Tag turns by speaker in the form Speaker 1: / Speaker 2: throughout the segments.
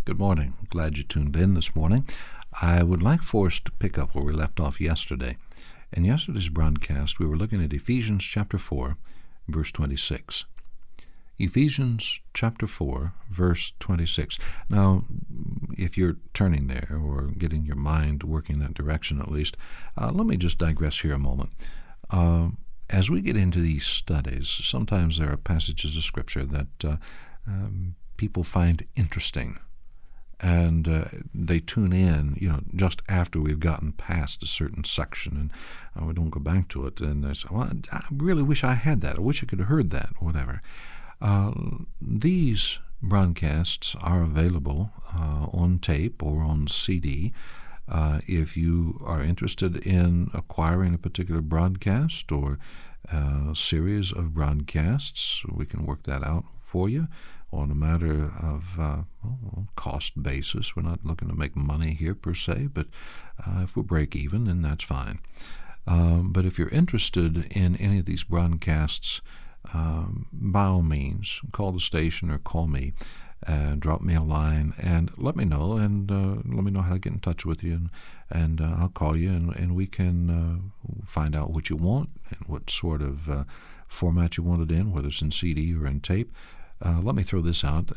Speaker 1: Good morning. Glad you tuned in this morning. I would like for us to pick up where we left off yesterday. In yesterday's broadcast, we were looking at Ephesians chapter 4, verse 26. Ephesians chapter 4, verse 26. Now, if you're turning there or getting your mind working that direction at least, let me just digress here a moment. As we get into these studies, sometimes there are passages of Scripture that people find interesting. And they tune in, just after we've gotten past a certain section, and we don't go back to it. And they say, well, I really wish I had that. I wish I could have heard that, or whatever. These broadcasts are available on tape or on CD. If you are interested in acquiring a particular broadcast or a series of broadcasts, we can work that out for you on a matter of cost basis. We're not looking to make money here per se, but if we break even, then that's fine. But if you're interested in any of these broadcasts, by all means, call the station or call me. Drop me a line and let me know, and let me know how to get in touch with you, and I'll call you, and we can find out what you want and what sort of format you want it in, whether it's in CD or in tape. Let me throw this out.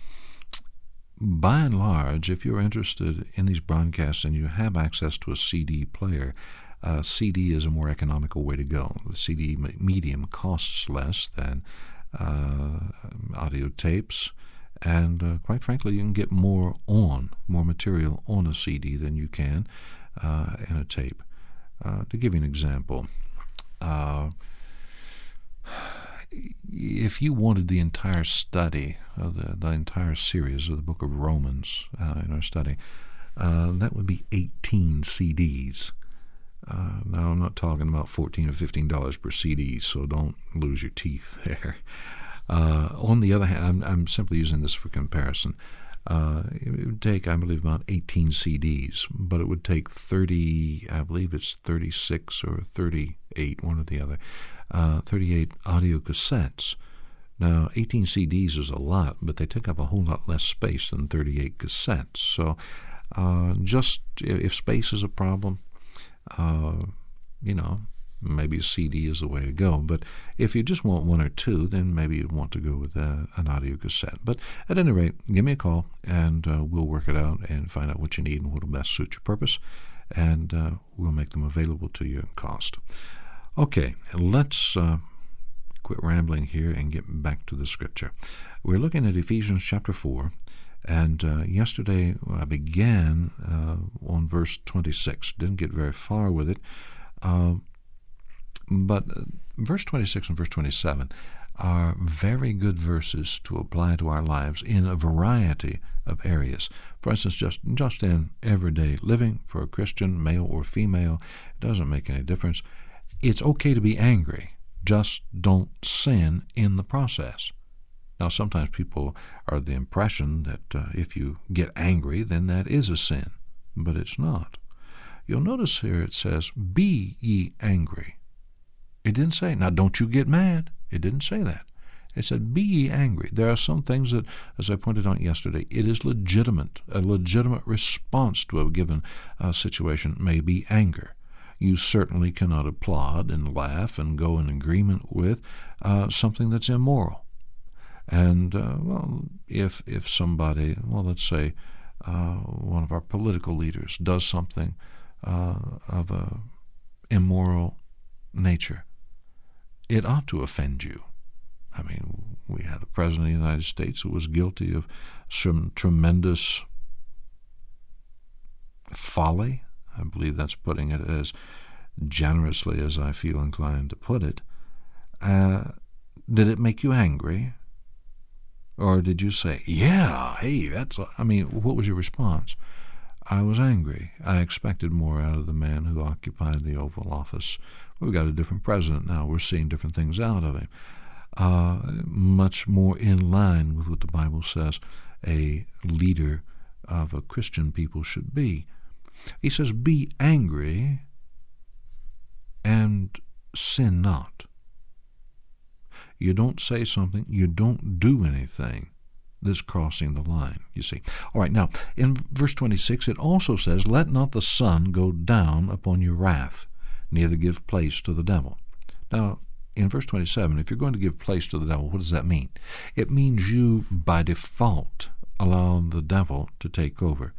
Speaker 1: By and large, if you're interested in these broadcasts and you have access to a CD player, CD is a more economical way to go. The CD medium costs less than audio tapes, and quite frankly, you can get more material on a CD than you can in a tape. To give you an example, if you wanted the entire study of the entire series of the book of Romans in our study, that would be 18 CDs. Now, I'm not talking about $14 or $15 per CD, so don't lose your teeth there. On the other hand, I'm simply using this for comparison. It would take, I believe, about 18 CDs, but it would take 30, I believe it's 36 or 38, one or the other, 38 audio cassettes. Now, 18 CDs is a lot, but they take up a whole lot less space than 38 cassettes. So just if space is a problem, maybe a CD is the way to go. But if you just want one or two, then maybe you'd want to go with an audio cassette. But at any rate, give me a call, and we'll work it out and find out what you need and what will best suit your purpose, and we'll make them available to you at cost. Okay, let's quit rambling here and get back to the Scripture. We're looking at Ephesians chapter 4, and yesterday I began on verse 26. Didn't get very far with it. But verse 26 and verse 27 are very good verses to apply to our lives in a variety of areas. For instance, just in everyday living for a Christian, male or female, it doesn't make any difference. It's okay to be angry. Just don't sin in the process. Now, sometimes people are of the impression that if you get angry, then that is a sin, but it's not. You'll notice here it says, be ye angry. It didn't say, now don't you get mad. It didn't say that. It said, be ye angry. There are some things that, as I pointed out yesterday, it is legitimate. A legitimate response to a given situation may be anger. You certainly cannot applaud and laugh and go in agreement with something that's immoral. And, if somebody, let's say one of our political leaders does something of a immoral nature, it ought to offend you. I mean, we had a president of the United States who was guilty of some tremendous folly. I believe that's putting it as generously as I feel inclined to put it. Did it make you angry? Or did you say, yeah, hey, what was your response? I was angry. I expected more out of the man who occupied the Oval Office. We've got a different president now. We're seeing different things out of him. Much more in line with what the Bible says a leader of a Christian people should be. He says, be angry and sin not. You don't say something, you don't do anything that's crossing the line, you see. All right, now, in verse 26, it also says, let not the sun go down upon your wrath, neither give place to the devil. Now, in verse 27, if you're going to give place to the devil, what does that mean? It means you, by default, allow the devil to take over.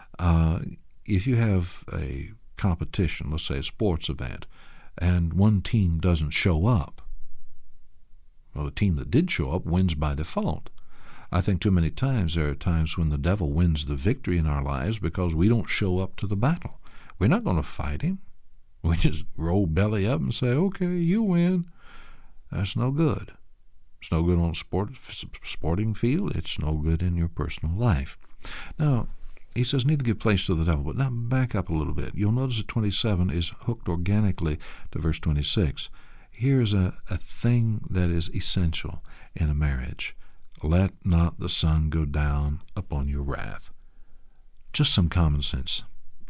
Speaker 1: If you have a competition, let's say a sports event, and one team doesn't show up, well, the team that did show up wins by default. I think too many times there are times when the devil wins the victory in our lives because we don't show up to the battle. We're not going to fight him. We just roll belly up and say, okay, you win. That's no good. It's no good on a sporting field. It's no good in your personal life. Now, he says, neither give place to the devil. But now back up a little bit. You'll notice that 27 is hooked organically to verse 26. Here's a thing that is essential in a marriage. Let not the sun go down upon your wrath. Just some common sense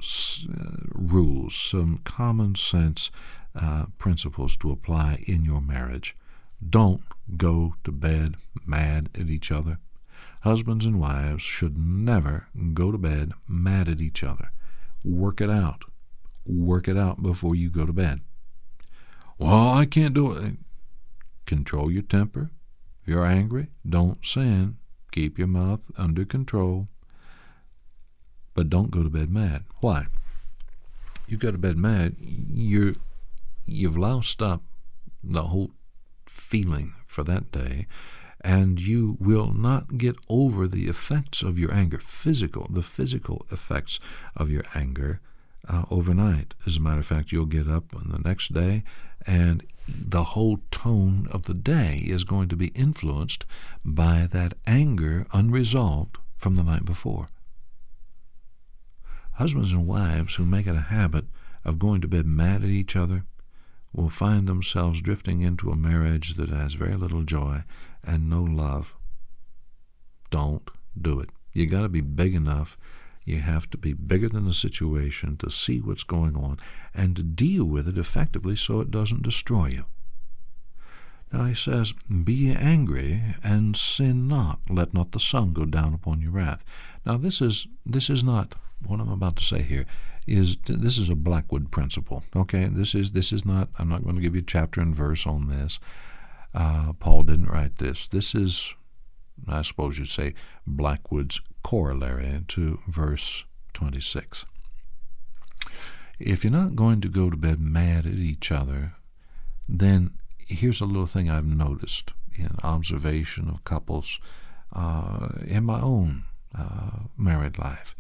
Speaker 1: rules, some common sense principles to apply in your marriage. Don't go to bed mad at each other. Husbands and wives should never go to bed mad at each other. Work it out. Work it out before you go to bed. Well, I can't do it. Control your temper. If you're angry, don't sin. Keep your mouth under control. But don't go to bed mad. Why? You go to bed mad, you've loused up the whole feeling for that day, and you will not get over the effects of your anger, the physical effects of your anger overnight. As a matter of fact, you'll get up on the next day, and the whole tone of the day is going to be influenced by that anger unresolved from the night before. Husbands and wives who make it a habit of going to bed mad at each other will find themselves drifting into a marriage that has very little joy and no love. Don't do it. You got to be big enough. You have to be bigger than the situation to see what's going on and to deal with it effectively so it doesn't destroy you. Now he says, be ye angry and sin not. Let not the sun go down upon your wrath. Now this is not, what I'm about to say here, this is a Blackwood principle. Okay, this is not, I'm not going to give you chapter and verse on this. Paul didn't write this. This is, I suppose you'd say, Blackwood's corollary to verse 26. If you're not going to go to bed mad at each other, then here's a little thing I've noticed in observation of couples in my own married life.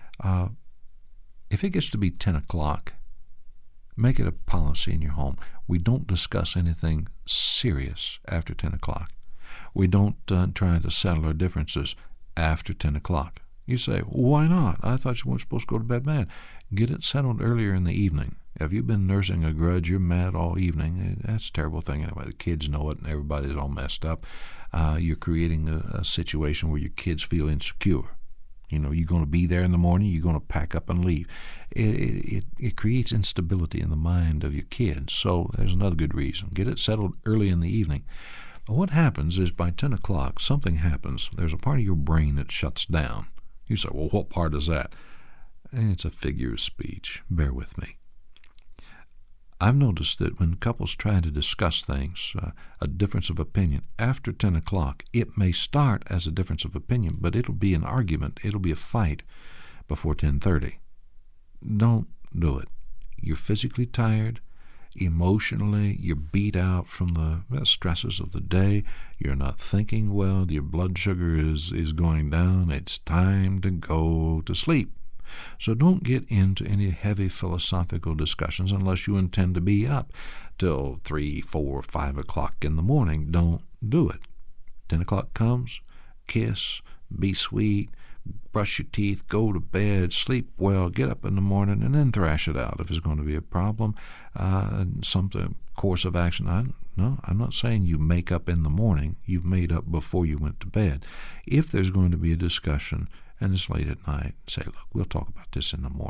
Speaker 1: If it gets to be 10 o'clock, make it a policy in your home. We don't discuss anything serious after 10 o'clock. We don't try to settle our differences after 10 o'clock. You say, why not? I thought you weren't supposed to go to bed mad. Get it settled earlier in the evening. If you've been nursing a grudge, you're mad all evening. That's a terrible thing anyway. The kids know it and everybody's all messed up. You're creating a situation where your kids feel insecure. You know, you're going to be there in the morning, you're going to pack up and leave. It creates instability in the mind of your kids. So there's another good reason. Get it settled early in the evening. What happens is by 10 o'clock, something happens. There's a part of your brain that shuts down. You say, well, what part is that? It's a figure of speech. Bear with me. I've noticed that when couples try to discuss things, a difference of opinion, after 10 o'clock, it may start as a difference of opinion, but it'll be an argument, it'll be a fight before 10:30. Don't do it. You're physically tired, emotionally, you're beat out from the stresses of the day, you're not thinking well, your blood sugar is going down, it's time to go to sleep. So don't get into any heavy philosophical discussions unless you intend to be up till 3, 4, 5 o'clock in the morning. Don't do it. 10 o'clock comes, kiss, be sweet, brush your teeth, go to bed, sleep well, get up in the morning, and then thrash it out if it's going to be a problem. Some course of action. I'm not saying you make up in the morning. You've made up before you went to bed. If there's going to be a discussion, and it's late at night, say, look, we'll talk about this in the morning.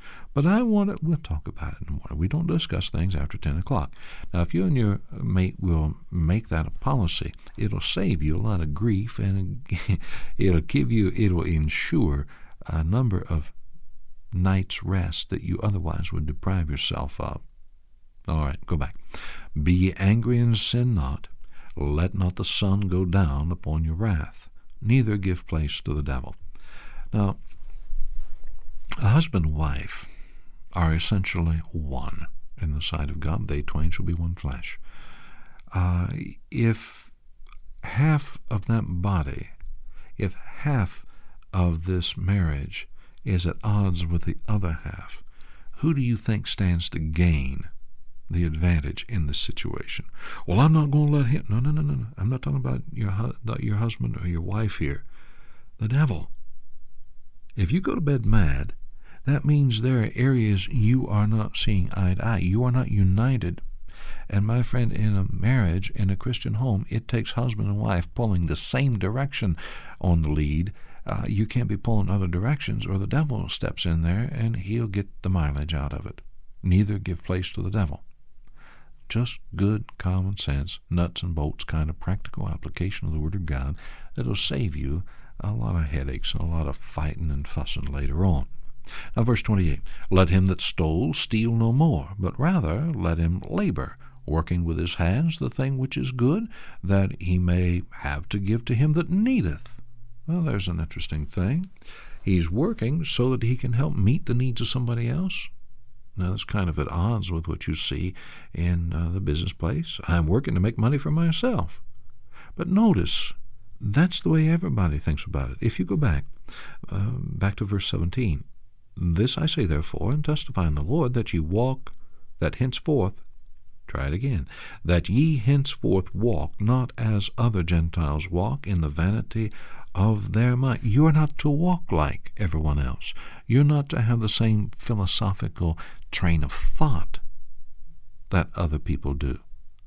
Speaker 1: But we'll talk about it in the morning. We don't discuss things after 10 o'clock. Now, if you and your mate will make that a policy, it'll save you a lot of grief, and it'll ensure a number of nights' rest that you otherwise would deprive yourself of. All right, go back. Be ye angry and sin not. Let not the sun go down upon your wrath, neither give place to the devil. Now, a husband and wife are essentially one in the sight of God. They twain shall be one flesh. If half of that body, if half of this marriage is at odds with the other half, who do you think stands to gain the advantage in this situation? Well, I'm not going to let him. No. I'm not talking about your husband or your wife here. The devil. If you go to bed mad, that means there are areas you are not seeing eye to eye. You are not united. And my friend, in a marriage, in a Christian home, it takes husband and wife pulling the same direction on the lead. You can't be pulling other directions, or the devil steps in there and he'll get the mileage out of it. Neither give place to the devil. Just good common sense, nuts and bolts kind of practical application of the Word of God that'll save you a lot of headaches and a lot of fighting and fussing later on. Now, verse 28, let him that stole steal no more, but rather let him labor, working with his hands the thing which is good, that he may have to give to him that needeth. Well, there's an interesting thing. He's working so that he can help meet the needs of somebody else. Now, that's kind of at odds with what you see in the business place. I'm working to make money for myself. But notice, that's the way everybody thinks about it. If you go back to verse 17, this I say therefore, and testify in the Lord, that ye walk, that henceforth, try it again, that ye henceforth walk not as other Gentiles walk, in the vanity of their mind. You're not to walk like everyone else. You're not to have the same philosophical train of thought that other people do.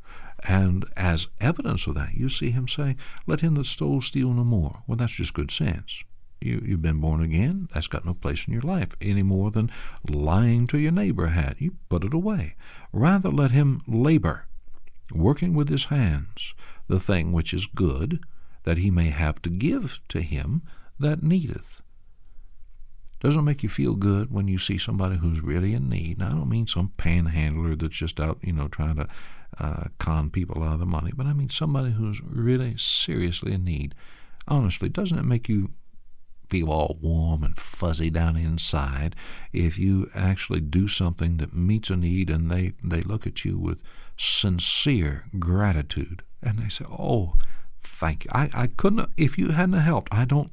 Speaker 1: And as evidence of that, you see him say, let him that stole steal no more. Well, that's just good sense. You've been born again. That's got no place in your life any more than lying to your neighbor had. You put it away. Rather let him labor, working with his hands, the thing which is good, that he may have to give to him that needeth. Doesn't it make you feel good when you see somebody who's really in need? Now, I don't mean some panhandler that's just out, trying to con people out of the money, but I mean somebody who's really seriously in need. Honestly, doesn't it make you feel all warm and fuzzy down inside if you actually do something that meets a need and they look at you with sincere gratitude and they say, oh, thank you. I couldn't, if you hadn't helped,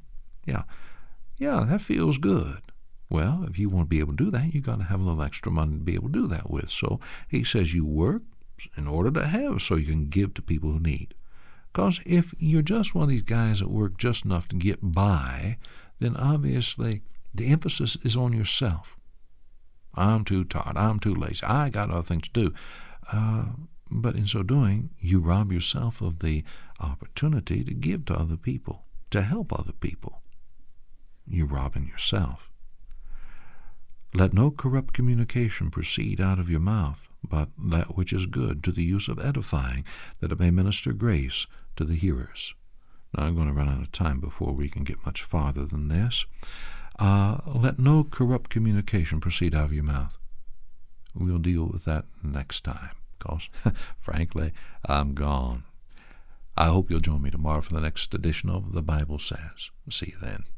Speaker 1: that feels good. Well, if you want to be able to do that, you got to have a little extra money to be able to do that with. So he says you work in order to have so you can give to people who need. Because if you're just one of these guys that work just enough to get by, then obviously the emphasis is on yourself. I'm too tired. I'm too lazy. I got other things to do. But in so doing, you rob yourself of the opportunity to give to other people, to help other people. You're robbing yourself. Let no corrupt communication proceed out of your mouth, but that which is good to the use of edifying, that it may minister grace to the hearers. Now, I'm going to run out of time before we can get much farther than this. Let no corrupt communication proceed out of your mouth. We'll deal with that next time, because, frankly, I'm gone. I hope you'll join me tomorrow for the next edition of The Bible Says. See you then.